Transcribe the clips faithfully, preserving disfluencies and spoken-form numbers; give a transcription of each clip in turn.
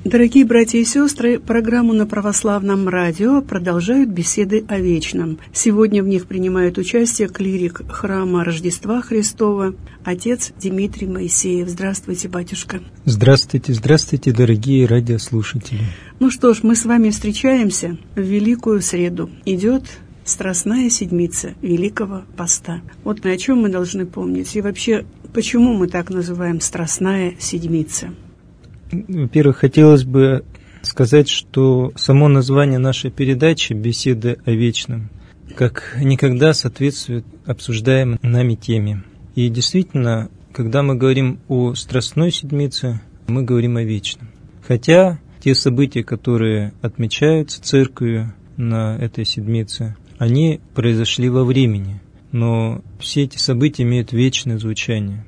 Дорогие братья и сестры, программу на Православном радио продолжают беседы о вечном. Сегодня в них принимает участие клирик храма Рождества Христова, отец Дмитрий Моисеев. Здравствуйте, батюшка. Здравствуйте, здравствуйте, дорогие радиослушатели. Ну что ж, мы с вами встречаемся в Великую Среду. Идет Страстная Седмица Великого Поста. Вот о чем мы должны помнить. И вообще, почему мы так называем Страстная Седмица? Во-первых, хотелось бы сказать, что само название нашей передачи «Беседы о вечном» как никогда соответствует обсуждаемой нами теме. И действительно, когда мы говорим о Страстной Седмице, мы говорим о вечном. Хотя те события, которые отмечаются Церковью на этой Седмице, они произошли во времени, но все эти события имеют вечное звучание.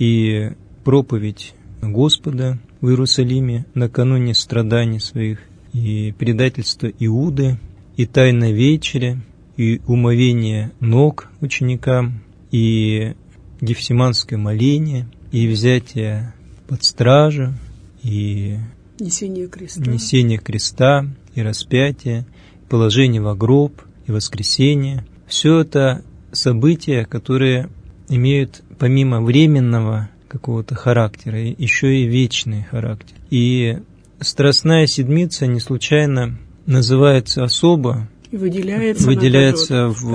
И проповедь Господа в Иерусалиме накануне страданий своих, и предательство Иуды, и тайна вечеря, и умовение ног ученикам, и гефсиманское моление, и взятие под стражу, и несение креста, несение креста и распятие, положение во гроб и воскресение. Все это события, которые имеют помимо временного какого-то характера, еще и вечный характер. И Страстная Седмица не случайно называется особо, и выделяется, выделяется наоборот,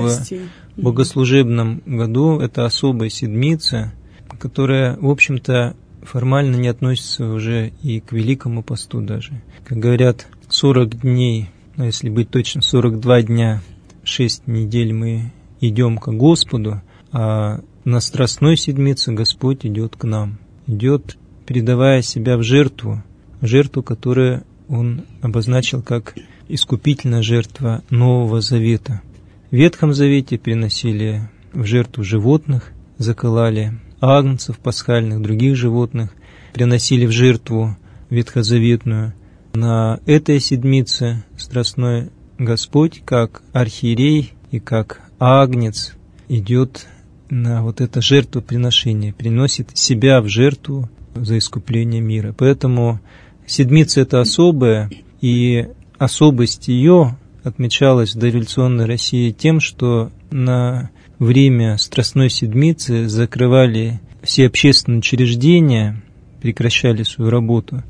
в богослужебном году. Это особая седмица, которая, в общем-то, формально не относится уже и к Великому Посту даже. Как говорят, сорок дней, ну, если быть точным, сорок два дня, шесть недель мы идем к Господу, а на Страстной Седмице Господь идет к нам, идет, передавая себя в жертву, жертву, которую Он обозначил как искупительная жертва Нового Завета. В Ветхом Завете приносили в жертву животных, заколали агнцев пасхальных, других животных, приносили в жертву ветхозаветную. На этой седмице Страстной Господь, как архиерей и как агнец, идет на вот это жертвоприношение, приносит себя в жертву за искупление мира. Поэтому седмица это особая, и особость ее отмечалась в дореволюционной России тем, что на время Страстной Седмицы закрывали все общественные учреждения, прекращали свою работу,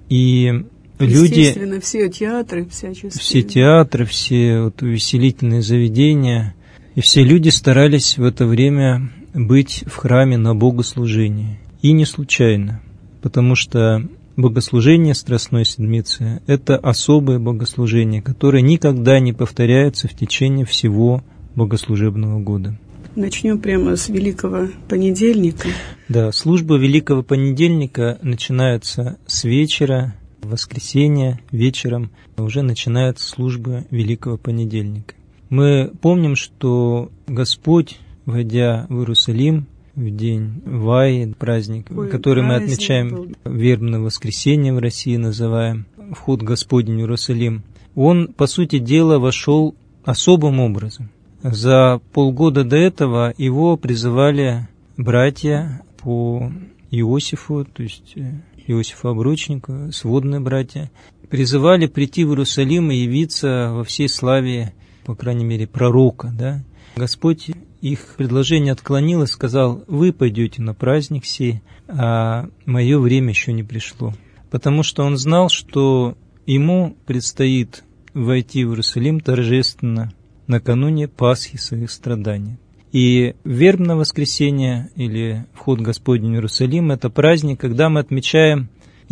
и люди, естественно, все театры всяческие, все театры, все вот увеселительные заведения, и все люди старались в это время быть в храме на богослужении. И не случайно, потому что богослужение Страстной Седмицы – это особое богослужение, которое никогда не повторяется в течение всего богослужебного года. Начнем прямо с Великого Понедельника. Да, служба Великого Понедельника начинается с вечера, в воскресенье вечером уже начинается служба Великого Понедельника. Мы помним, что Господь, войдя в Иерусалим в день Ваи, праздник, Ой, который праздник мы отмечаем, был. Вербное воскресенье в России называем, вход Господень в Иерусалим, Он, по сути дела, вошел особым образом. За полгода до этого его призывали братья по Иосифу, то есть Иосифу Обручнику, сводные братья, призывали прийти в Иерусалим и явиться во всей славе, по крайней мере, пророка, да. Господь их предложение отклонил и сказал: вы пойдете на праздник сей, а мое время еще не пришло. Потому что он знал, что ему предстоит войти в Иерусалим торжественно накануне Пасхи своих страданий. И вербное воскресенье или вход Господень в Иерусалим – это праздник, когда мы отмечаем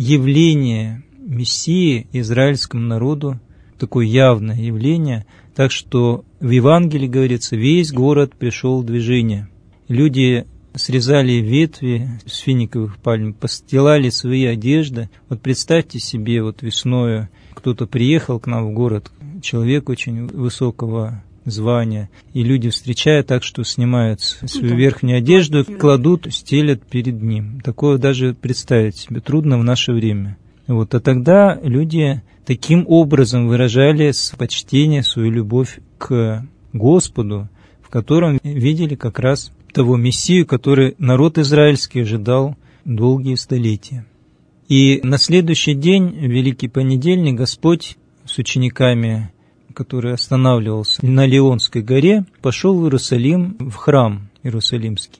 явление Мессии израильскому народу, такое явное явление, так что в Евангелии говорится: весь город пришел в движение. Люди срезали ветви с финиковых пальм, постилали свои одежды. Вот представьте себе, вот весною кто-то приехал к нам в город, человек очень высокого звания, и люди встречают так, что снимают свою да, верхнюю одежду, кладут, стелят перед ним. Такое даже представить себе трудно в наше время. Вот, а тогда люди таким образом выражали почтение, свою любовь к Господу, в котором видели как раз того Мессию, который народ израильский ожидал долгие столетия. И на следующий день, Великий понедельник, Господь с учениками, который останавливался на Леонской горе, пошел в Иерусалим, в храм Иерусалимский.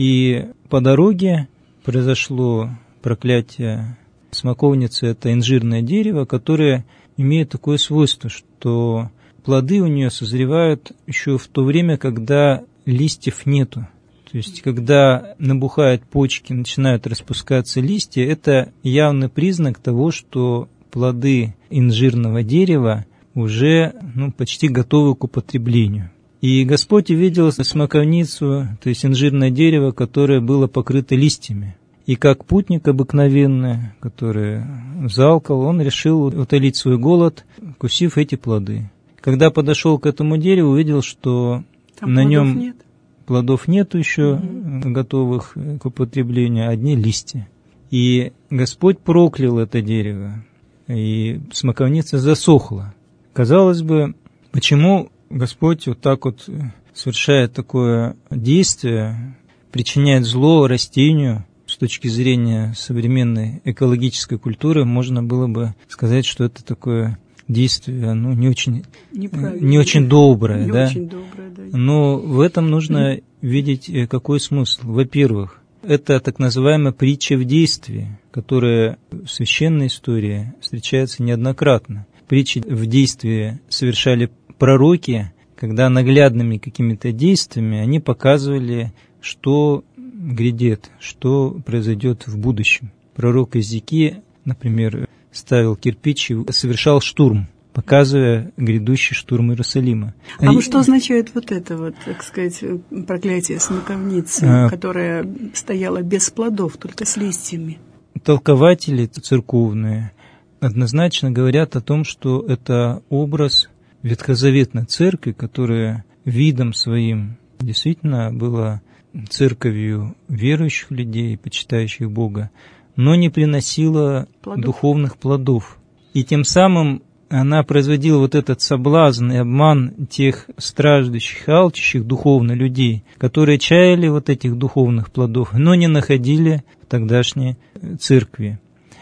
И по дороге произошло проклятие смоковницы. Это инжирное дерево, которое имеет такое свойство, что плоды у нее созревают еще в то время, когда листьев нету. То есть, когда набухают почки, начинают распускаться листья, это явный признак того, что плоды инжирного дерева уже ну, почти готовы к употреблению. И Господь увидел смоковницу, то есть инжирное дерево, которое было покрыто листьями. И как путник обыкновенный, который залкал, он решил утолить свой голод, вкусив эти плоды. Когда подошел к этому дереву, увидел, что там на нем нет. плодов нет еще угу. готовых к употреблению, одни листья. И Господь проклял это дерево, и смоковница засохла. Казалось бы, почему Господь вот так вот совершает такое действие, причиняет зло растению? С точки зрения современной экологической культуры можно было бы сказать, что это такое действие, ну, не очень, не очень доброе, не да? Очень доброе, да. Но в этом нужно видеть какой смысл. Во-первых, это так называемая притча в действии, которая в священной истории встречается неоднократно. Притчи в действии совершали пророки, когда наглядными какими-то действиями они показывали, что грядет, что произойдет в будущем. Пророк Иезекия, например, ставил кирпич и совершал штурм, показывая грядущий штурм Иерусалима. А вот что означает вот это вот, так сказать, проклятие смоковницы, а, которая стояла без плодов, только с листьями? Толкователи церковные однозначно говорят о том, что это образ ветхозаветной церкви, которая видом своим действительно была церковью верующих людей, почитающих Бога, но не приносила плодов. духовных плодов. И тем самым она производила вот этот соблазн и обман тех страждущих, алчущих духовно людей, которые чаяли вот этих духовных плодов, но не находили в тогдашней церкви.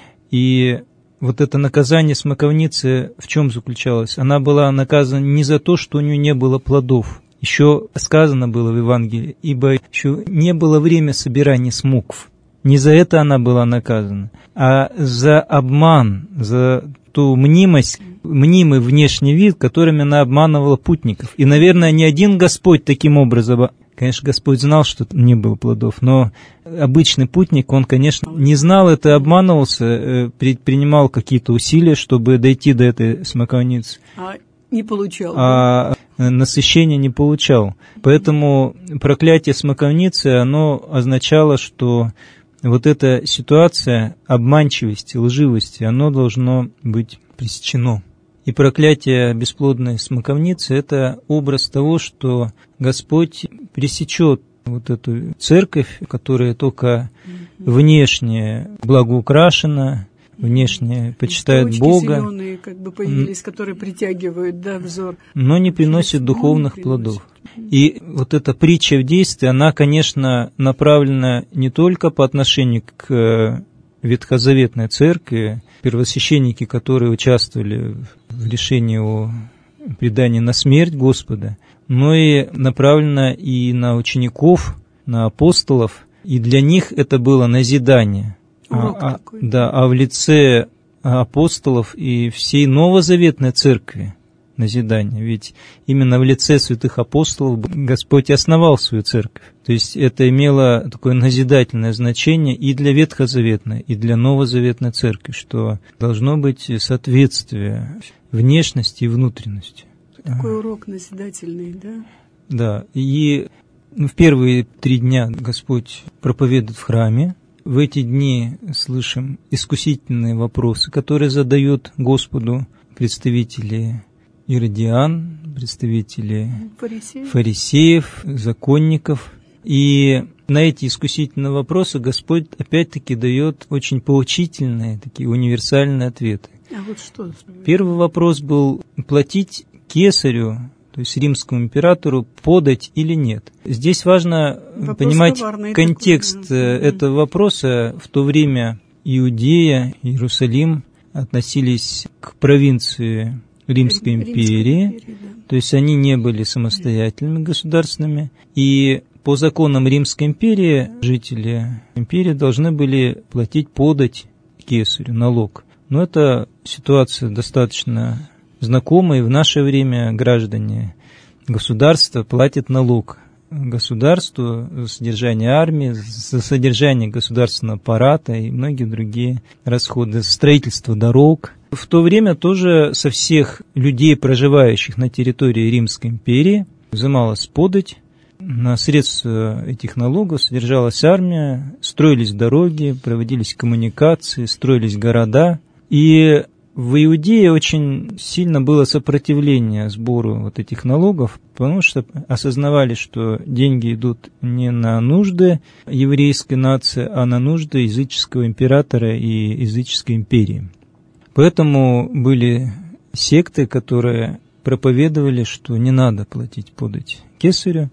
И вот это наказание смоковницы в чем заключалось? Она была наказана не за то, что у нее не было плодов. Еще сказано было в Евангелии, ибо еще не было время собирания смокв. Не за это она была наказана, а за обман, за ту мнимость, мнимый внешний вид, которыми она обманывала путников. И, наверное, не один Господь таким образом, конечно, Господь знал, что не было плодов, но обычный путник, он, конечно, не знал это, обманывался, предпринимал какие-то усилия, чтобы дойти до этой смоковницы. А не получал. А насыщения не получал. Поэтому проклятие смоковницы, оно означало, что вот эта ситуация обманчивости, лживости, оно должно быть пресечено. И проклятие бесплодной смоковницы – это образ того, что Господь пресечет вот эту церковь, которая только внешне благоукрашена, внешне почитает Бога, зеленые как бы появились, которые притягивают, да, взор, но не приносит духовных не приносит. плодов. И вот эта притча в действии, она, конечно, направлена не только по отношению к ветхозаветной церкви, первосвященники, которые участвовали в решении о предании на смерть Господа, но и направлена и на учеников, на апостолов, и для них это было назидание. А, да, а в лице апостолов и всей новозаветной церкви назидание. Ведь именно в лице святых апостолов Господь основал свою церковь. То есть это имело такое назидательное значение и для ветхозаветной, и для новозаветной церкви, что должно быть соответствие внешности и внутренности. Такой урок назидательный, да? Да, и в первые три дня Господь проповедует в храме. В эти дни слышим искусительные вопросы, которые задают Господу представители иродиан, представители фарисеев. фарисеев, законников. И на эти искусительные вопросы Господь опять-таки дает очень поучительные, такие универсальные ответы. А вот что? Первый вопрос был платить кесарю, то есть римскому императору, подать или нет. Здесь важно вопрос понимать контекст такой, да. этого вопроса. В то время Иудея, Иерусалим относились к провинции Римской империи, империи, да. То есть они не были самостоятельными государственными, и по законам Римской империи жители империи должны были платить подать кесарю, налог. Но эта ситуация достаточно знакома, и в наше время граждане государства платят налог государству за содержание армии, за содержание государственного аппарата и многие другие расходы, за строительство дорог. В то время тоже со всех людей, проживающих на территории Римской империи, взималась подать. На средства этих налогов содержалась армия, строились дороги, проводились коммуникации, строились города. И в Иудее очень сильно было сопротивление сбору вот этих налогов, потому что осознавали, что деньги идут не на нужды еврейской нации, а на нужды языческого императора и языческой империи. Поэтому были секты, которые проповедовали, что не надо платить подать кесарю.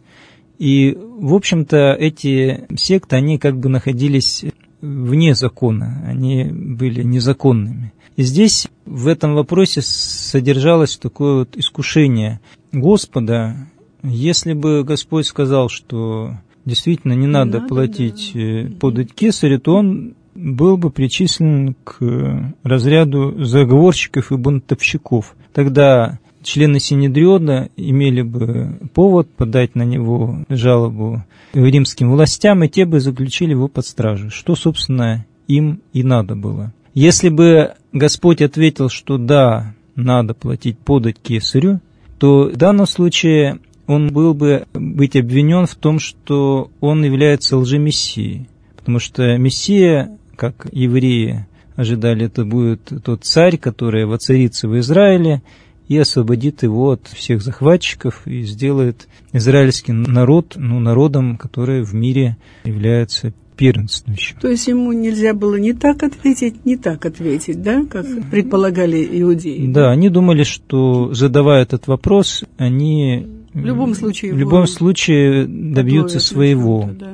И, в общем-то, эти секты, они как бы находились вне закона, они были незаконными. И здесь в этом вопросе содержалось такое вот искушение Господа. Если бы Господь сказал, что действительно не, не надо, надо платить да. подать кесарю, то он был бы причислен к разряду заговорщиков и бунтовщиков. Тогда члены Синедриона имели бы повод подать на него жалобу римским властям, и те бы заключили его под стражу, что, собственно, им и надо было. Если бы Господь ответил, что да, надо платить подать кесарю, то в данном случае он был бы быть обвинен в том, что он является лжемессией, потому что Мессия, как евреи ожидали, это будет тот царь, который воцарится в Израиле и освободит его от всех захватчиков и сделает израильский народ ну, народом, который в мире является первенствующим. То есть ему нельзя было ни так ответить, ни так ответить, да, как предполагали иудеи? Да, да? Они думали, что, задавая этот вопрос, они в любом случае, в любом случае добьются своего. Да.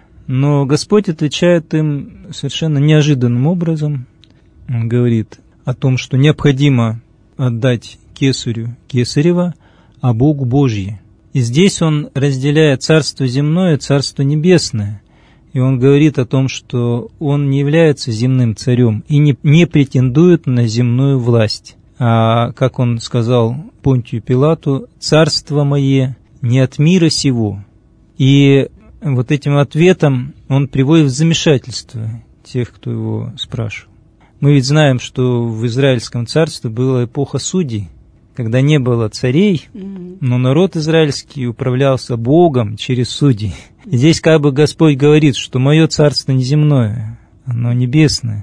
Но Господь отвечает им совершенно неожиданным образом. Он говорит о том, что необходимо отдать кесарю кесарева, а Богу Божье. И здесь он разделяет царство земное и царство небесное. И он говорит о том, что он не является земным царем и не, не претендует на земную власть. А, как он сказал Понтию Пилату, «Царство мое не от мира сего». И вот этим ответом он приводит в замешательство тех, кто его спрашивал. Мы ведь знаем, что в Израильском царстве была эпоха судей, когда не было царей, но народ израильский управлялся Богом через судей. И здесь как бы Господь говорит, что мое царство не земное, оно небесное.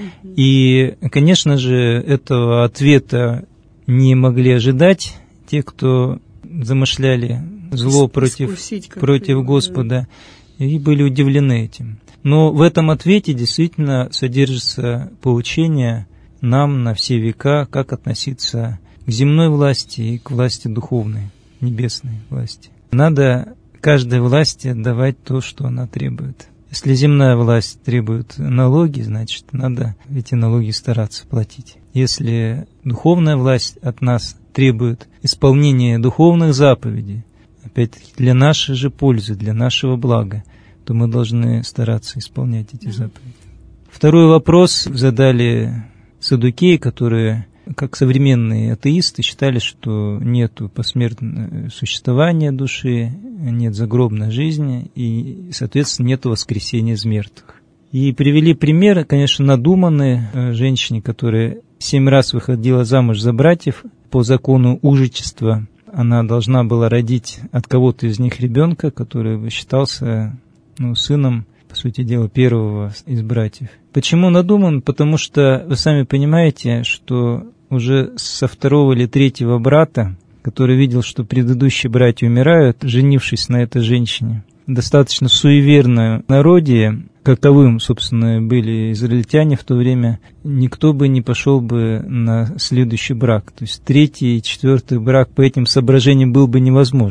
И, конечно же, этого ответа не могли ожидать те, кто замышляли зло против, против Господа, и были удивлены этим. Но в этом ответе действительно содержится поучение нам на все века, как относиться к земной власти и к власти духовной, небесной власти. Надо каждой власти отдавать то, что она требует. Если земная власть требует налоги, значит, надо эти налоги стараться платить. Если духовная власть от нас требует исполнения духовных заповедей, опять-таки для нашей же пользы, для нашего блага, то мы должны стараться исполнять эти заповеди. Второй вопрос задали саддукеи, которые, как современные атеисты, считали, что нет посмертного существования души, нет загробной жизни и, соответственно, нет воскресения из мертвых. И привели пример, конечно, надуманной женщине, которая семь раз выходила замуж за братьев по закону ужичества. Она должна была родить от кого-то из них ребенка, который считался ну, сыном, по сути дела, первого из братьев. Почему надуман? Потому что вы сами понимаете, что уже со второго или третьего брата, который видел, что предыдущие братья умирают, женившись на этой женщине, достаточно суеверное народе, каковым, собственно, были израильтяне в то время, никто бы не пошел бы на следующий брак. То есть третий и четвертый брак по этим соображениям был бы невозможен.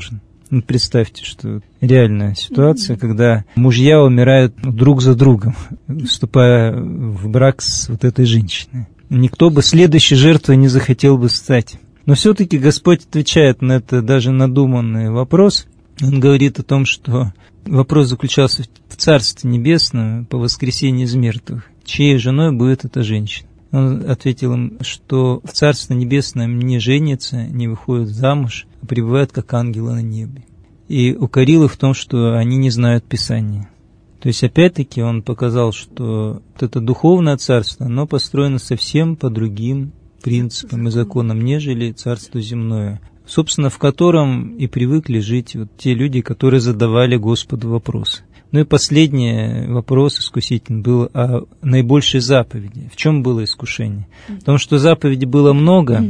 Ну, представьте, что реальная ситуация, mm-hmm. когда мужья умирают друг за другом, вступая в брак с вот этой женщиной. Никто бы следующей жертвой не захотел бы стать. Но все-таки Господь отвечает на это даже надуманный вопрос. Он говорит о том, что вопрос заключался в Царстве Небесном по воскресении из мертвых. Чьей женой будет эта женщина? Он ответил им, что в Царстве Небесном не женятся, не выходят замуж, а пребывают как ангелы на небе. И укорил их в том, что они не знают Писания. То есть, опять-таки, он показал, что вот это духовное царство, оно построено совсем по другим принципам и законам, нежели царство земное, собственно, в котором и привыкли жить вот те люди, которые задавали Господу вопросы. Ну и последний вопрос искусительный был о наибольшей заповеди. В чем было искушение? В том, что заповедей было много,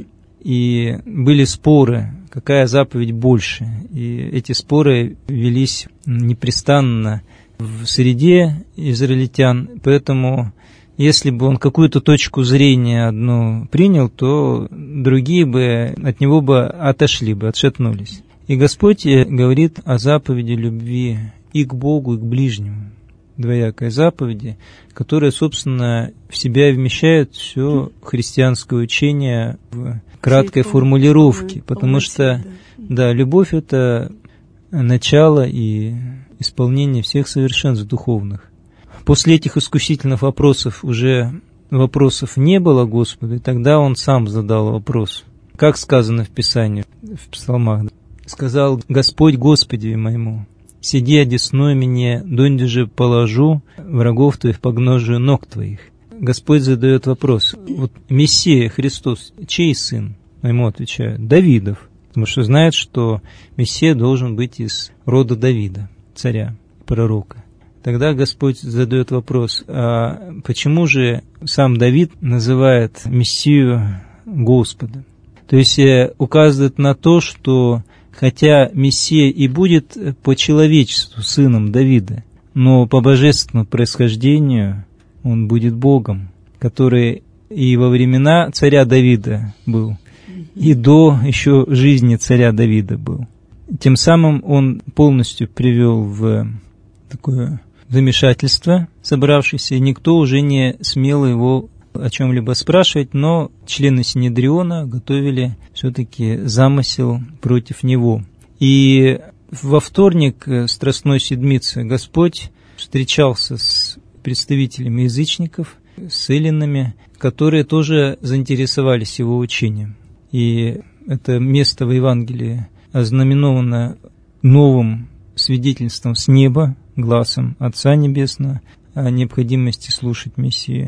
и были споры, какая заповедь больше. И эти споры велись непрестанно в среде израильтян, поэтому если бы он какую-то точку зрения одну принял, то другие бы от него бы отошли бы, отшатнулись. И Господь говорит о заповеди любви и к Богу, и к ближнему. Двоякой заповеди, которая, собственно, в себя вмещает все христианское учение в краткой формулировке, потому что, да, любовь – это начало и исполнение всех совершенств духовных. После этих искусительных вопросов уже вопросов не было Господу, и тогда Он сам задал вопрос. Как сказано в Писании, в псалмах, сказал Господь Господи моему: «Сиди одесной мне, донде же положу врагов твоих по гножию ног твоих». Господь задает вопрос. Вот Мессия Христос, чей сын? Ему отвечают: Давидов. Потому что знает, что Мессия должен быть из рода Давида, царя, пророка. Тогда Господь задает вопрос: а почему же сам Давид называет Мессию Господа? То есть указывает на то, что хотя Мессия и будет по человечеству сыном Давида, но по божественному происхождению он будет Богом, который и во времена царя Давида был, и до еще жизни царя Давида был. Тем самым он полностью привел в такое замешательство собравшийся, и никто уже не смел его о чем-либо спрашивать, но члены Синедриона готовили все-таки замысел против него. И во вторник Страстной Седмицы Господь встречался с представителями язычников, с эллинами, которые тоже заинтересовались его учением. И это место в Евангелии ознаменовано новым свидетельством с неба, гласом Отца Небесного, о необходимости слушать Мессию.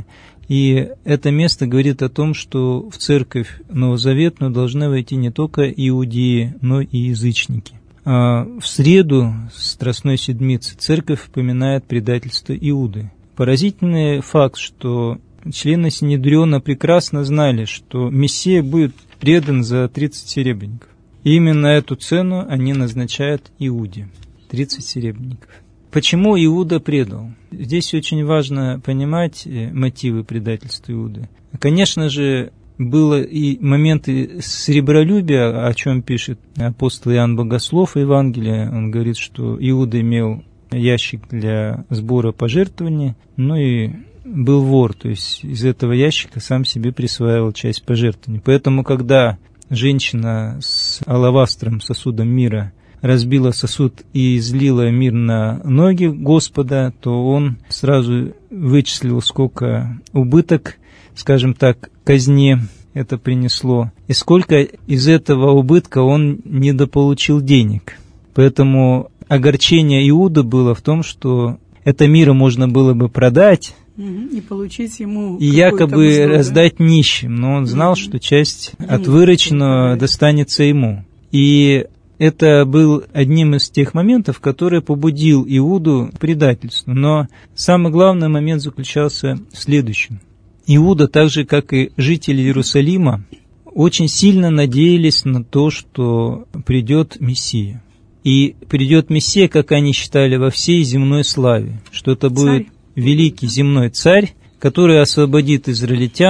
И это место говорит о том, что в церковь новозаветную должны войти не только иудеи, но и язычники. А в среду Страстной Седмицы церковь поминает предательство Иуды. Поразительный факт, что члены Синедриона прекрасно знали, что Мессия будет предан за тридцать серебряников. И именно эту цену они назначают Иуде – тридцать серебряников. Почему Иуда предал? Здесь очень важно понимать мотивы предательства Иуды. Конечно же, было и моменты сребролюбия, о чем пишет апостол Иоанн Богослов в Евангелии. Он говорит, что Иуда имел ящик для сбора пожертвований, ну и был вор, то есть из этого ящика сам себе присваивал часть пожертвований. Поэтому, когда женщина с алавастровым сосудом мира разбила сосуд и излила мир на ноги Господа, то он сразу вычислил, сколько убыток, скажем так, казне это принесло, и сколько из этого убытка он недополучил денег. Поэтому огорчение Иуды было в том, что это миро можно было бы продать и получить ему и якобы узор, раздать да? нищим, но он знал, mm-hmm. что часть от вырученного достанется ему. И это был одним из тех моментов, который побудил Иуду к предательству. Но самый главный момент заключался в следующем. Иуда, так же как и жители Иерусалима, очень сильно надеялись на то, что придет Мессия. И придет Мессия, как они считали, во всей земной славе, что это будет царь. Великий земной царь, который освободит израильтян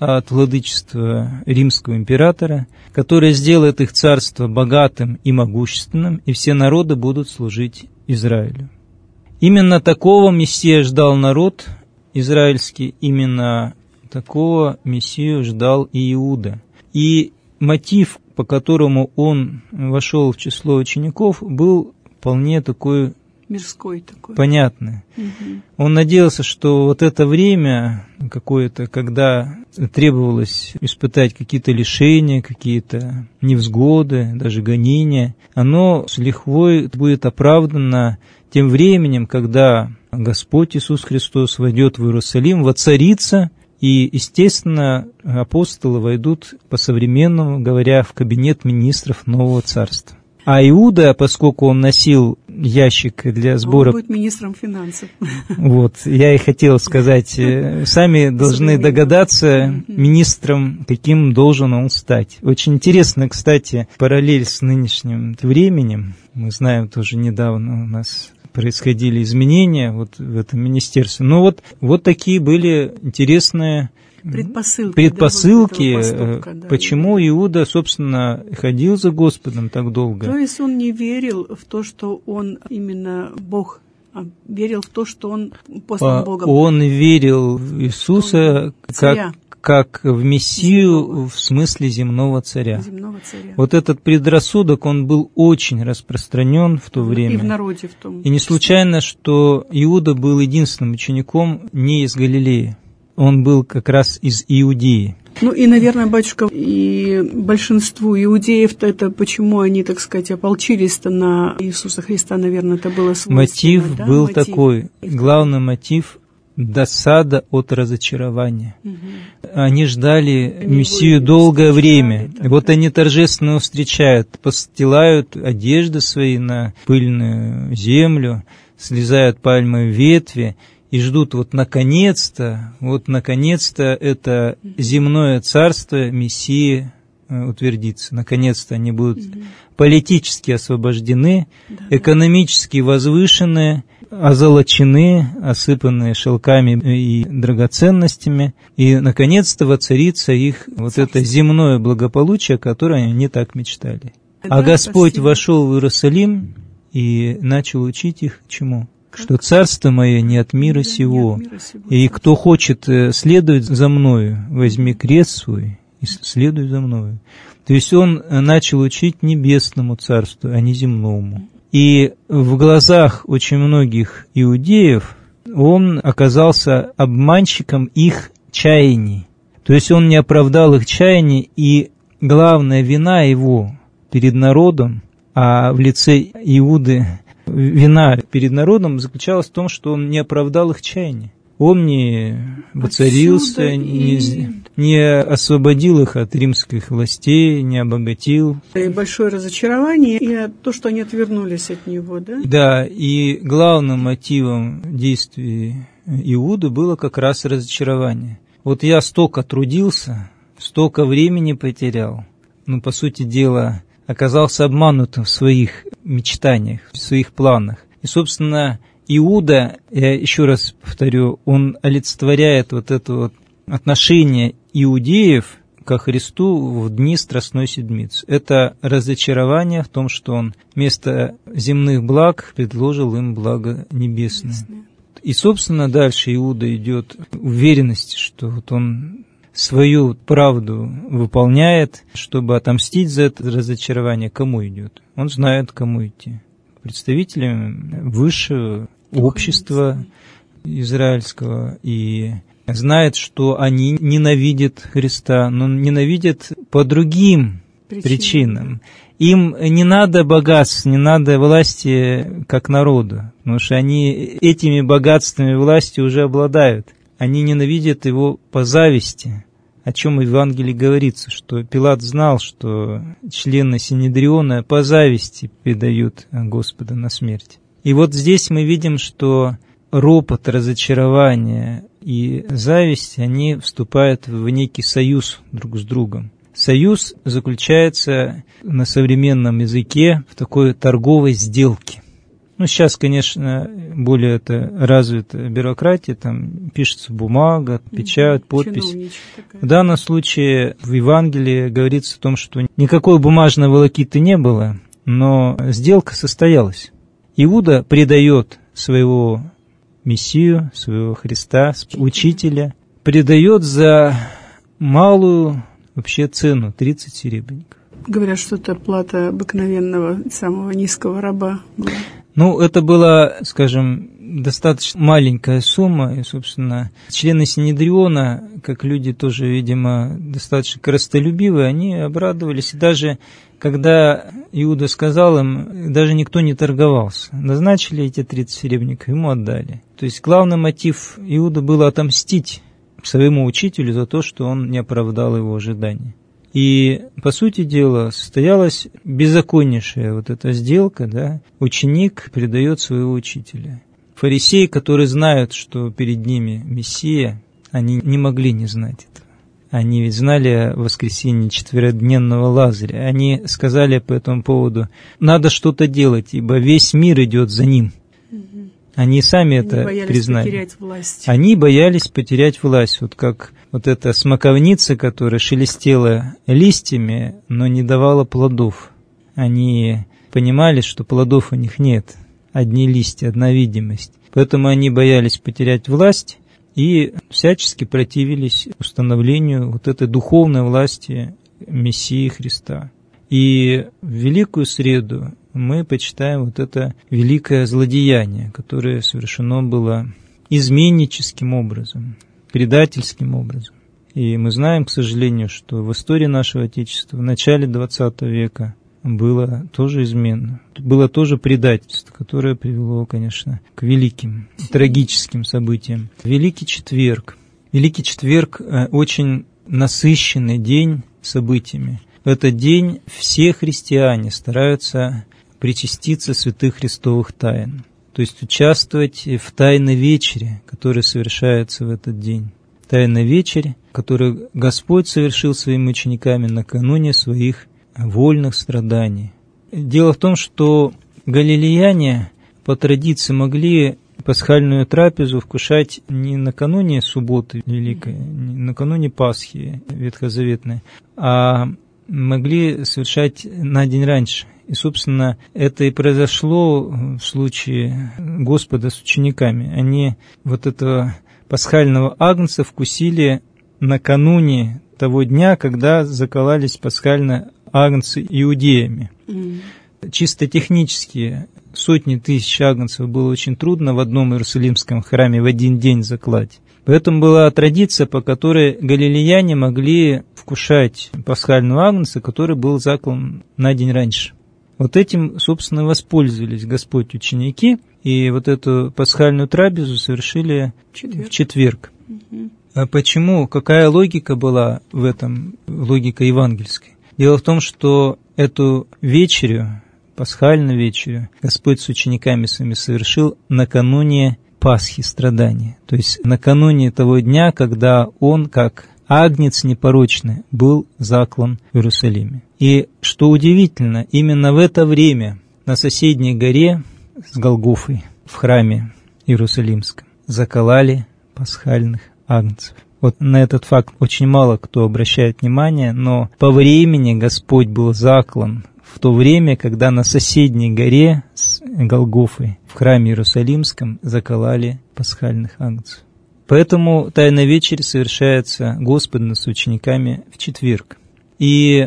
от владычества римского императора, который сделает их царство богатым и могущественным, и все народы будут служить Израилю. Именно такого Мессия ждал народ израильский, именно такого Мессию ждал и Иуда. И мотив, по которому он вошел в число учеников, был вполне такой мирской такой. Понятный. Угу. Он надеялся, что вот это время какое-то, когда требовалось испытать какие-то лишения, какие-то невзгоды, даже гонения, оно с лихвой будет оправдано тем временем, когда Господь Иисус Христос войдет в Иерусалим, воцарится, и, естественно, апостолы войдут, по-современному говоря, в кабинет министров нового царства. А Иуда, поскольку он носил ящик для сбора... Он будет министром финансов. Вот, я и хотел сказать, сами должны догадаться, министром, каким должен он стать. Очень интересно, кстати, параллель с нынешним временем. Мы знаем, тоже недавно у нас происходили изменения вот в этом министерстве. Но вот, вот такие были интересные... Предпосылки, предпосылки да, вот поступка, да, почему да. Иуда, собственно, ходил за Господом так долго. То есть он не верил в то, что он именно Бог, а верил в то, что он послан Богом. Он верил в Иисуса как, как в Мессию земного. В смысле земного царя. земного царя. Вот этот предрассудок, он был очень распространен в то время. И в народе в том. И не случайно, что Иуда был единственным учеником не из Галилеи. Он был как раз из Иудеи. Ну и, наверное, батюшка, и большинству иудеев-то это почему они, так сказать, ополчились-то на Иисуса Христа, наверное, это было свойственно. Мотив да? был мотив. такой, главный мотив – досада от разочарования. Угу. Они ждали они Мессию долгое время. Да, вот да. Они торжественно встречают, постилают одежды свои на пыльную землю, слезают пальмовые ветви, и ждут вот наконец-то, вот наконец-то это земное царство Мессии утвердится. Наконец-то они будут политически освобождены, экономически возвышены, озолочены, осыпанные шелками и драгоценностями, и наконец-то воцарится их вот это земное благополучие, которое они так мечтали. А Господь вошел в Иерусалим и начал учить их чему? Что царство мое не от мира сего, и кто хочет следовать за мною, возьми крест свой и следуй за мною. То есть он начал учить небесному царству, а не земному. И в глазах очень многих иудеев он оказался обманщиком их чаяний. То есть он не оправдал их чаяний, и главная вина его перед народом, а в лице Иуды вина перед народом заключалась в том, что он не оправдал их чаяния. Он не воцарился, не, и... не освободил их от римских властей, не обогатил. И большое разочарование, и то, что они отвернулись от него, да? Да, и главным мотивом действий Иуды было как раз разочарование. Вот я столько трудился, столько времени потерял, но, по сути дела, оказался обманутым в своих мечтаниях, в своих планах. И, собственно, Иуда, я еще раз повторю, он олицетворяет вот это вот отношение иудеев ко Христу в дни Страстной Седмицы. Это разочарование в том, что он вместо земных благ предложил им благо небесное. И, собственно, дальше Иуда идет в уверенности, что вот он свою правду выполняет, чтобы отомстить за это разочарование. Кому идет? Он знает, кому идти. Представителям высшего общества израильского, и знает, что они ненавидят Христа, но ненавидят по другим причинам. причинам. Им не надо богатств, не надо власти как народу, потому что они этими богатствами власти уже обладают. Они ненавидят его по зависти, о чем в Евангелии говорится, что Пилат знал, что члены Синедриона по зависти предают Господа на смерть. И вот здесь мы видим, что ропот, разочарование и зависть, они вступают в некий союз друг с другом. Союз заключается на современном языке в такой торговой сделке. Ну, сейчас, конечно, более это развитая бюрократия, там пишется бумага, печать, подпись. В данном случае в Евангелии говорится о том, что никакой бумажной волокиты не было, но сделка состоялась. Иуда предает своего Мессию, своего Христа, учителя, предает за малую вообще цену, тридцать серебряников. Говорят, что это плата обыкновенного, самого низкого раба была. Ну, это была, скажем, достаточно маленькая сумма, и, собственно, члены Синедриона, как люди тоже, видимо, достаточно корыстолюбивые, они обрадовались, и даже когда Иуда сказал им, даже никто не торговался. Назначили эти тридцать серебряников, ему отдали. То есть главный мотив Иуды было отомстить своему учителю за то, что он не оправдал его ожидания. И, по сути дела, состоялась беззаконнейшая вот эта сделка, да, ученик предает своего учителя. Фарисеи, которые знают, что перед ними Мессия, они не могли не знать этого. Они ведь знали о воскресении четверодневного Лазаря. Они сказали по этому поводу, надо что-то делать, ибо весь мир идет за ним. Они сами Они это боялись признали. Потерять власть. Они боялись потерять власть. Вот как вот эта смоковница, которая шелестела листьями, но не давала плодов. Они понимали, что плодов у них нет. Одни листья, одна видимость. Поэтому они боялись потерять власть и всячески противились установлению вот этой духовной власти Мессии Христа. И в Великую Среду мы почитаем вот это великое злодеяние, которое совершено было изменническим образом, предательским образом. И мы знаем, к сожалению, что в истории нашего Отечества в начале двадцатого века было тоже измена, было тоже предательство, которое привело, конечно, к великим, трагическим событиям. Великий Четверг. Великий Четверг – очень насыщенный день событиями. В этот день все христиане стараются причаститься святых христовых тайн, то есть участвовать в Тайной вечере, которая совершается в этот день. Тайная вечеря, которую Господь совершил своими учениками накануне своих вольных страданий. Дело в том, что галилеяне по традиции могли пасхальную трапезу вкушать не накануне субботы великой, не накануне Пасхи ветхозаветной, а могли совершать на день раньше. И, собственно, это и произошло в случае Господа с учениками. Они вот этого пасхального агнца вкусили накануне того дня, когда закололись пасхальные агнцы иудеями. Mm. Чисто технически сотни тысяч агнцев было очень трудно в одном Иерусалимском храме в один день заклать. Поэтому была традиция, по которой галилеяне могли вкушать пасхального агнца, который был заклан на день раньше. Вот этим, собственно, воспользовались Господь ученики, и вот эту пасхальную трапезу совершили четверг. в четверг. Угу. А почему? Какая логика была в этом, логика евангельская? Дело в том, что эту вечерю, пасхальную вечерю, Господь с учениками своими совершил накануне Пасхи страдания, то есть накануне того дня, когда Он, как агнец непорочный, был заклан в Иерусалиме. И, что удивительно, именно в это время на соседней горе с Голгофой в храме Иерусалимском закололи пасхальных агнцев. Вот на этот факт очень мало кто обращает внимание, но по времени Господь был заклан в то время, когда на соседней горе с Голгофой в храме Иерусалимском закололи пасхальных агнцев. Поэтому Тайная вечеря совершается Господом с учениками в четверг. И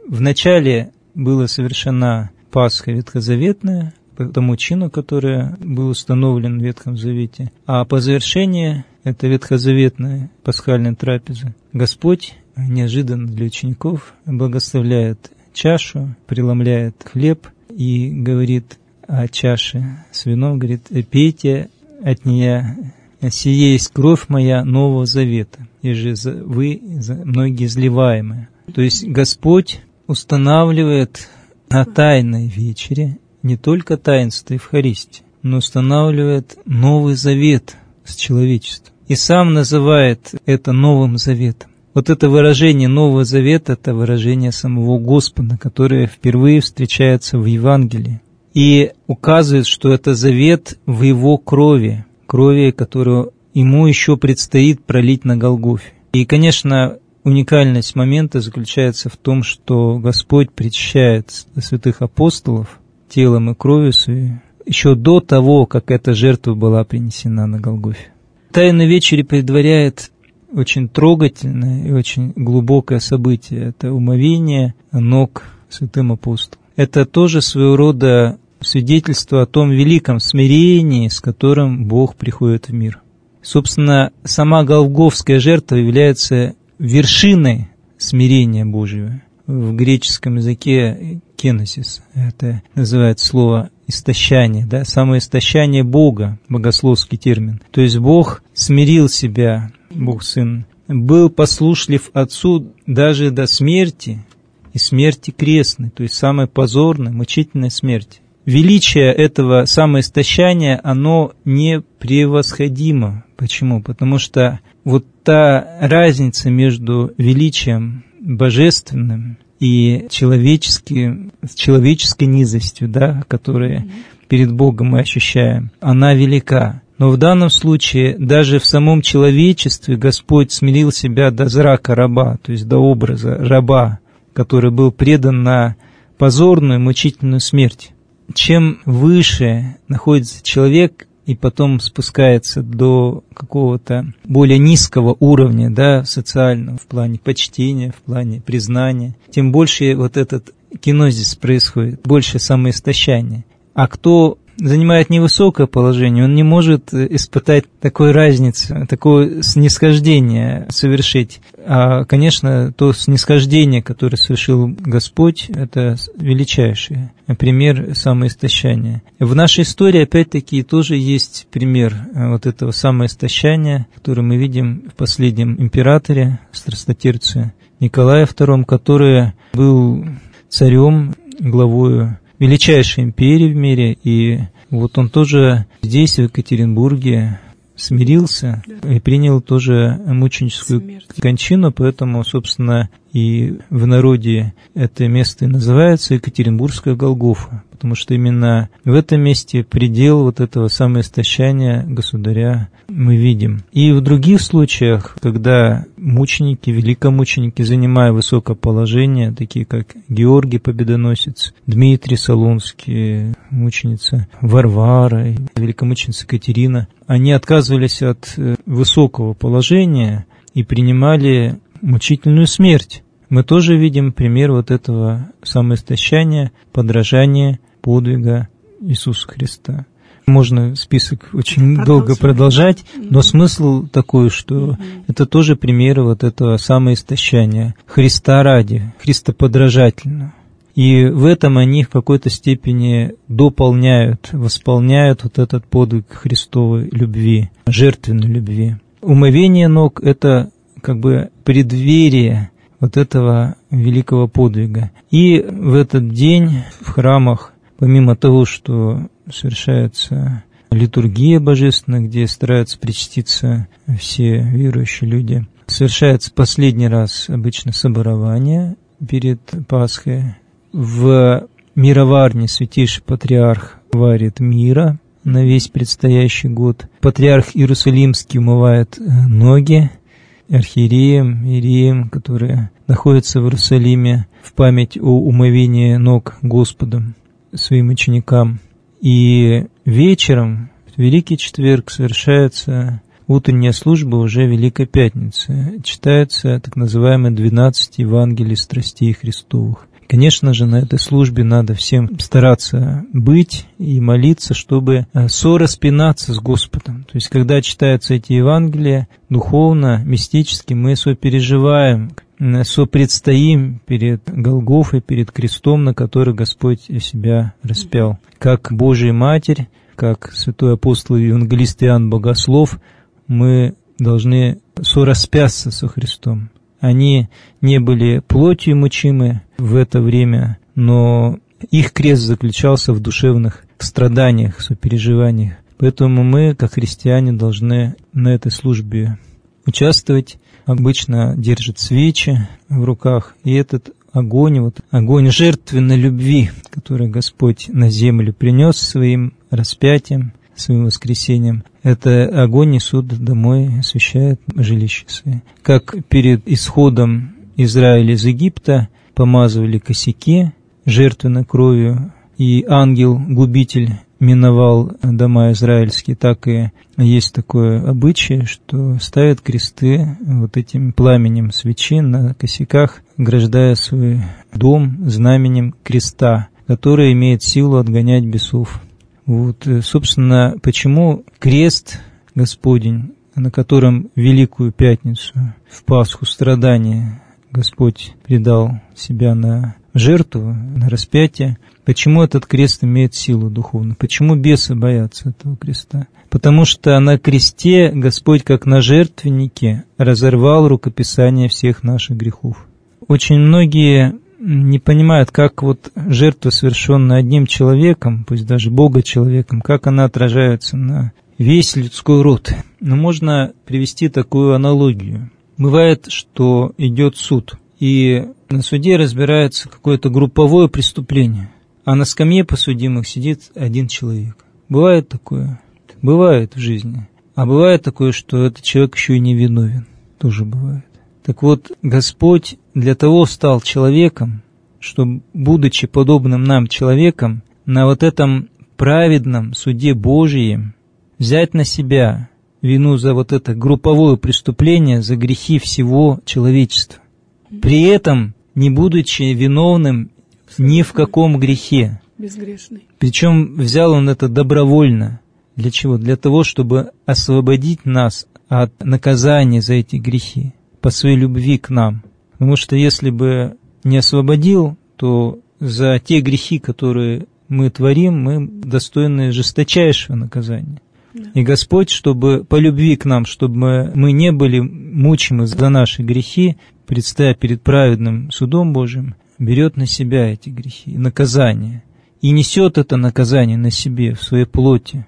вначале была совершена Пасха ветхозаветная, по тому чину, который был установлен в Ветхом Завете. А по завершении этой ветхозаветной пасхальной трапезы Господь неожиданно для учеников благословляет чашу, преломляет хлеб и говорит о чаше с вином, говорит: «Пейте от нее, сие есть кровь моя нового завета, и же вы многие изливаемые». То есть Господь устанавливает на Тайной вечере не только таинство Евхаристии, но устанавливает новый завет с человечеством. И сам называет это Новым Заветом. Вот это выражение Нового Завета – это выражение самого Господа, которое впервые встречается в Евангелии. и указывает, что это завет в Его крови, крови, которую Ему еще предстоит пролить на Голгофе. И, конечно, уникальность момента заключается в том, что Господь причащает святых апостолов телом и кровью своей еще до того, как эта жертва была принесена на Голгофе. Тайна вечери предваряет очень трогательное и очень глубокое событие. Это умовение ног святым апостолам. Это тоже своего рода свидетельство о том великом смирении, с которым Бог приходит в мир. Собственно, сама голгофская жертва является вершиной смирения Божьего. В греческом языке кеносис, это называется слово истощание, да, самоистощание Бога, богословский термин. То есть Бог смирил себя, Бог Сын, был послушлив Отцу даже до смерти, и смерти крестной, то есть самой позорной, мучительной смерти. Величие этого самоистощания, оно непревосходимо. Почему? Потому что вот та разница между величием божественным и человеческим, человеческой низостью, да, которую перед Богом мы ощущаем, она велика. Но в данном случае даже в самом человечестве Господь смирил себя до зрака раба, то есть до образа раба, который был предан на позорную, мучительную смерть. Чем выше находится человек и потом спускается до какого-то более низкого уровня, да, социального, в плане почтения, в плане признания, тем больше вот этот кенозис происходит, больше самоистощания. А кто занимает невысокое положение, он не может испытать такой разницы, такое снисхождение совершить. А, конечно, то снисхождение, которое совершил Господь, это величайший пример самоистощания. В нашей истории, опять-таки, тоже есть пример вот этого самоистощания, который мы видим в последнем императоре, страстотерце Николае втором, который был царем, главою величайшей империи в мире, и вот он тоже здесь, в Екатеринбурге, смирился и принял тоже мученическую Смерть. кончину, поэтому, собственно, и в народе это место и называется Екатеринбургская Голгофа, потому что именно в этом месте предел вот этого самоистощания государя мы видим. И в других случаях, когда мученики, великомученики, занимая высокое положение, такие как Георгий Победоносец, Дмитрий Солунский, мученица Варвара, великомученица Катерина, они отказывались от высокого положения и принимали мучительную смерть. Мы тоже видим пример вот этого самоистощания, подражания, подвига Иисуса Христа. Можно список очень Продолжим. долго продолжать, но mm-hmm. смысл такой, что mm-hmm. это тоже примеры вот этого самоистощания Христа ради, христоподражательно. И в этом они в какой-то степени дополняют, восполняют вот этот подвиг Христовой любви, жертвенной любви. Умовение ног – это как бы преддверие вот этого великого подвига. И в этот день в храмах, помимо того, что совершается литургия божественная, где стараются причаститься все верующие люди, совершается последний раз обычно соборование перед Пасхой. В мироварне святейший патриарх варит мира на весь предстоящий год. Патриарх Иерусалимский умывает ноги архиереям, иереям, которые находятся в Иерусалиме, в память о умывении ног Господом своим ученикам. И вечером, в Великий Четверг, совершается утренняя служба уже Великой Пятницы. Читается так называемые двенадцать Евангелий страстей Христовых. Конечно же, на этой службе надо всем стараться быть и молиться, чтобы сораспинаться с Господом. То есть, когда читаются эти Евангелия, духовно, мистически мы сопереживаем, сопредстоим перед Голгофой, перед крестом, на который Господь себя распял. Как Божия Матерь, как святой апостол и евангелист Иоанн Богослов, мы должны сораспяться со Христом. Они не были плотью мучимы в это время, но их крест заключался в душевных страданиях, сопереживаниях. Поэтому мы, как христиане, должны на этой службе участвовать. Обычно держат свечи в руках, и этот огонь, вот огонь жертвенной любви, который Господь на землю принес своим распятием, своим воскресением. Это огонь несут домой, освящает жилище свои. Как перед исходом Израиля из Египта помазывали косяки жертвенной кровью, и ангел-губитель миновал дома израильские, так и есть такое обычай, что ставят кресты вот этим пламенем свечи на косяках, ограждая свой дом знаменем креста, который имеет силу отгонять бесов. Вот, собственно, почему крест Господень, на котором Великую Пятницу, в Пасху страдания, Господь предал себя на жертву, на распятие, почему этот крест имеет силу духовную? Почему бесы боятся этого креста? Потому что на кресте Господь, как на жертвеннике, разорвал рукописание всех наших грехов. Очень многие не понимают, как вот жертва, совершенная одним человеком, пусть даже Бога-человеком, как она отражается на весь людской род. Но можно привести такую аналогию. Бывает, что идет суд, и на суде разбирается какое-то групповое преступление, а на скамье подсудимых сидит один человек. Бывает такое? Бывает в жизни. А бывает такое, что этот человек еще и не виновен. Тоже бывает. Так вот, Господь для того стал человеком, чтобы, будучи подобным нам человеком, на вот этом праведном суде Божьем взять на себя вину за вот это групповое преступление, за грехи всего человечества. При этом не будучи виновным ни в каком грехе. Безгрешный. Причем взял он это добровольно. Для чего? Для того, чтобы освободить нас от наказания за эти грехи, по своей любви к нам. Потому что если бы не освободил, то за те грехи, которые мы творим, мы достойны жесточайшего наказания. Да. И Господь, чтобы по любви к нам, чтобы мы не были мучимы за наши грехи, предстоя перед праведным судом Божьим, берет на себя эти грехи, наказание, и несет это наказание на себе, в своей плоти,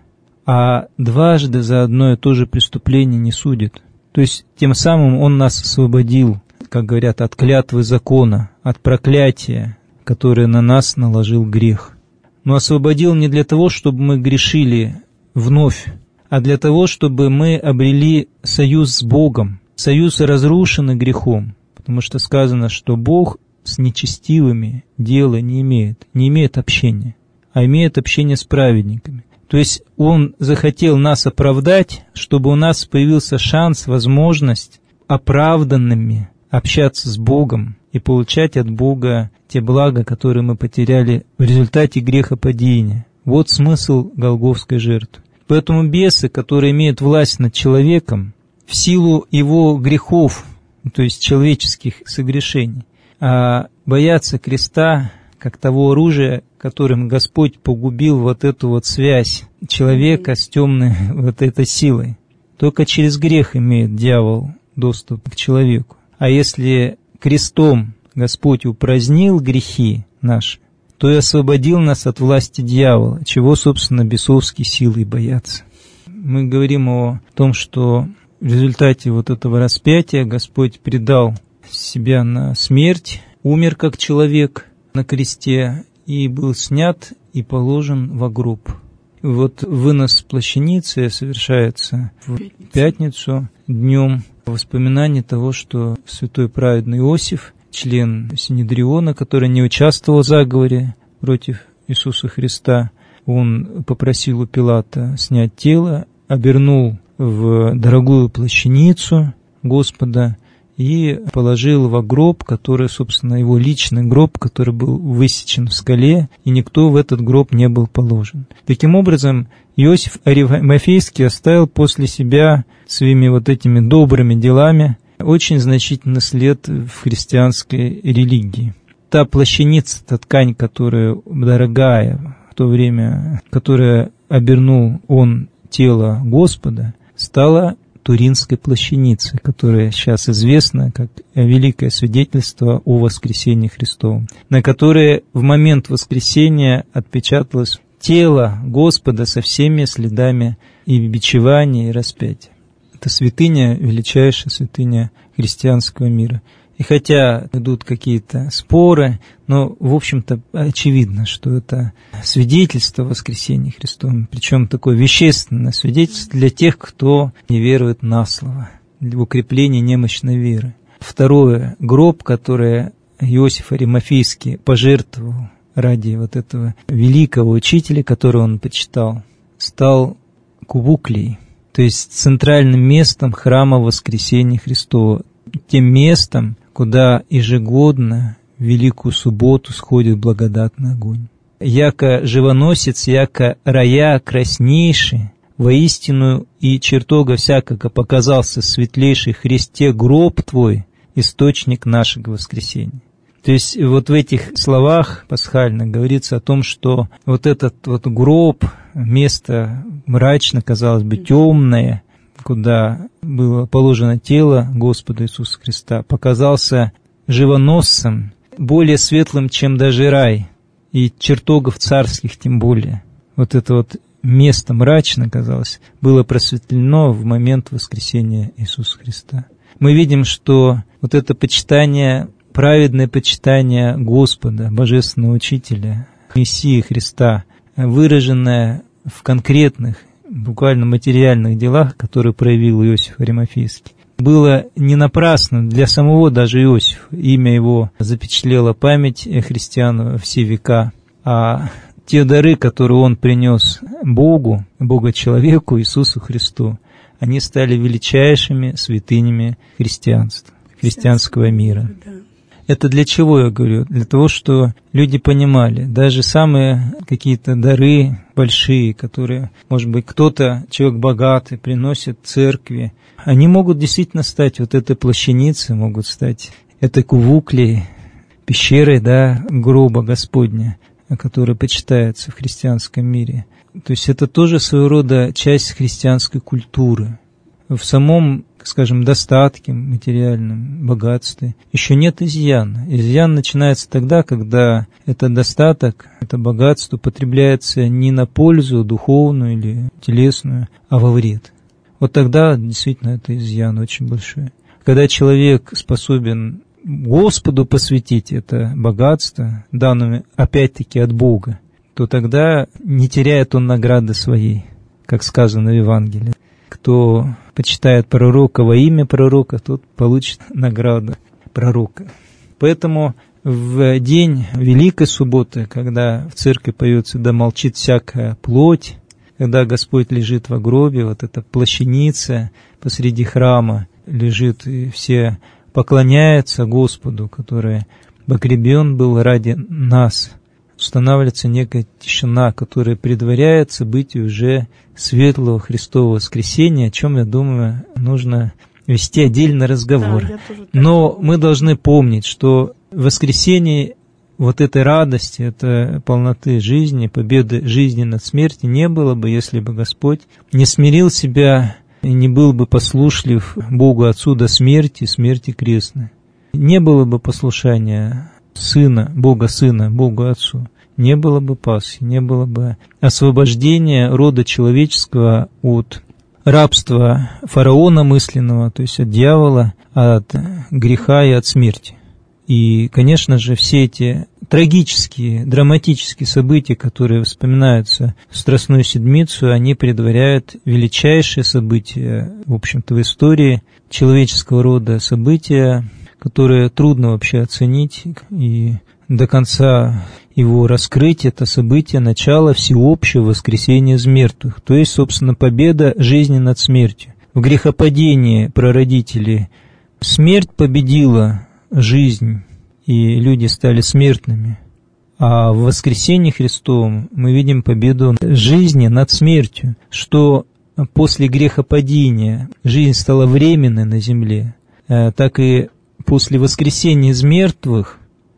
а дважды за одно и то же преступление не судит. То есть тем самым Он нас освободил, как говорят, от клятвы закона, от проклятия, которое на нас наложил грех. Но освободил не для того, чтобы мы грешили вновь, а для того, чтобы мы обрели союз с Богом, союз разрушенный грехом, потому что сказано, что Бог с нечестивыми дела не имеет, не имеет общения, а имеет общение с праведниками. То есть Он захотел нас оправдать, чтобы у нас появился шанс, возможность оправданными общаться с Богом и получать от Бога те блага, которые мы потеряли в результате грехопадения. Вот смысл голгофской жертвы. Поэтому бесы, которые имеют власть над человеком, в силу его грехов, то есть человеческих согрешений, а боятся креста, как того оружия, которым Господь погубил вот эту вот связь человека с темной вот этой силой. Только через грех имеет дьявол доступ к человеку. А если крестом Господь упразднил грехи наши, то и освободил нас от власти дьявола, чего, собственно, бесовские силы боятся. Мы говорим о том, что в результате вот этого распятия Господь предал себя на смерть, умер как человек на кресте и был снят и положен во гроб. Вот вынос плащаницы совершается в пятницу днем в воспоминании того, что святой праведный Иосиф, член Синедриона, который не участвовал в заговоре против Иисуса Христа, он попросил у Пилата снять тело, обернул в дорогую плащаницу Господа и положил во гроб, который, собственно, его личный гроб, который был высечен в скале, и никто в этот гроб не был положен. Таким образом, Иосиф Аримафейский оставил после себя своими вот этими добрыми делами очень значительный след в христианской религии. Та плащаница, та ткань, которая дорогая в то время, которая обернул он тело Господа, стала Туринской плащаницей, которая сейчас известна как великое свидетельство о воскресении Христовом, на которое в момент воскресения отпечаталось тело Господа со всеми следами и бичевания, и распятия. Это святыня, величайшая святыня христианского мира. И хотя идут какие-то споры, но, в общем-то, очевидно, что это свидетельство о воскресении Христовом, причем такое вещественное свидетельство для тех, кто не верует на слово, для укрепления немощной веры. Второе, гроб, который Иосиф Аримафейский пожертвовал ради вот этого великого учителя, которого он почитал, стал кувуклей, то есть центральным местом храма Воскресения Христова, тем местом, куда ежегодно в Великую Субботу сходит благодатный огонь. Яко живоносец, яко рая краснейший, воистину и чертога всякого показался светлейший Христе гроб Твой, источник нашего воскресения. То есть вот в этих словах пасхально говорится о том, что вот этот вот гроб, место мрачно, казалось бы, темное, куда было положено тело Господа Иисуса Христа, показался живоносцем, более светлым, чем даже рай, и чертогов царских тем более. Вот это вот место мрачно, казалось, было просветлено в момент воскресения Иисуса Христа. Мы видим, что вот это почитание, праведное почитание Господа, Божественного Учителя, Мессии Христа, выраженное в конкретных, буквально материальных делах, которые проявил Иосиф Аримафейский, было не напрасно для самого даже Иосифа. Имя его запечатлело память христиан во все века, а те дары, которые он принес Богу, Бога-человеку, Иисусу Христу, они стали величайшими святынями христианства, христианского мира. Это для чего я говорю? Для того, что люди понимали, даже самые какие-то дары большие, которые, может быть, кто-то, человек богатый, приносит церкви, они могут действительно стать вот этой плащаницей, могут стать этой кувуклей, пещерой, да, гроба Господня, которая почитается в христианском мире. То есть это тоже своего рода часть христианской культуры. В самом, скажем, достатке, материальном богатстве еще нет изъяна. Изъян начинается тогда, когда этот достаток, это богатство потребляется не на пользу духовную или телесную, а во вред. Вот тогда действительно это изъян очень большой. Когда человек способен Господу посвятить это богатство, данное опять-таки от Бога, то тогда не теряет он награды своей, как сказано в Евангелии. Кто почитает пророка во имя пророка, тот получит награду пророка. Поэтому в день Великой Субботы, когда в церкви поется «Да молчит всякая плоть», когда Господь лежит во гробе, вот эта плащаница посреди храма лежит, и все поклоняются Господу, который погребен был ради нас, устанавливается некая тишина, которая предваряет событие уже светлого Христового воскресения, о чем, я думаю, нужно вести отдельный разговор. Да, но мы должны помнить, что воскресение вот этой радости, этой полноты жизни, победы жизни над смертью не было бы, если бы Господь не смирил себя и не был бы послушлив Богу Отцу до смерти, смерти крестной. Не было бы послушания Сына, Бога Сына, Богу Отцу, не было бы Пасхи, не было бы освобождения рода человеческого от рабства фараона мысленного, то есть от дьявола, от греха и от смерти. И, конечно же, все эти трагические, драматические события, которые вспоминаются в Страстную Седмицу, они предваряют величайшие события, в общем-то, в истории человеческого рода события, которые трудно вообще оценить и до конца его раскрыть. Это событие начала всеобщего воскресения из мертвых, то есть, собственно, победа жизни над смертью. В грехопадении прародителей смерть победила жизнь, и люди стали смертными. А в воскресении Христовом мы видим победу жизни над смертью, что после грехопадения жизнь стала временной на земле, так и после воскресения из мертвых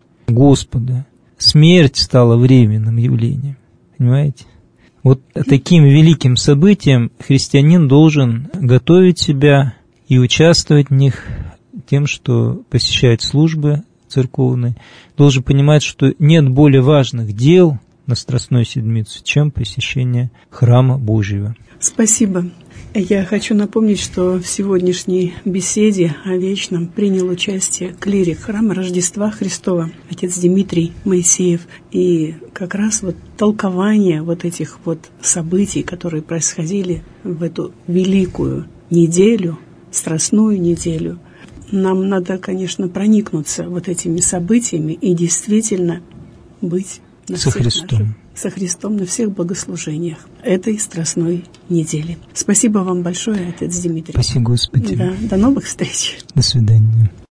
Господа смерть стала временным явлением. Понимаете? Вот таким великим событием христианин должен готовить себя и участвовать в них тем, что посещает службы церковные, должен понимать, что нет более важных дел на Страстную Седмицу, чем посещение храма Божьего. Спасибо. Я хочу напомнить, что в сегодняшней беседе о вечном принял участие клирик храма Рождества Христова, отец Дмитрий Моисеев. И как раз вот толкование вот этих вот событий, которые происходили в эту великую неделю, страстную неделю, нам надо, конечно, проникнуться вот этими событиями и действительно быть на со всех Христом. Наших, со Христом на всех богослужениях этой страстной недели. Спасибо вам большое, отец Дмитрий. Спасибо, Господи. Да, до новых встреч. До свидания.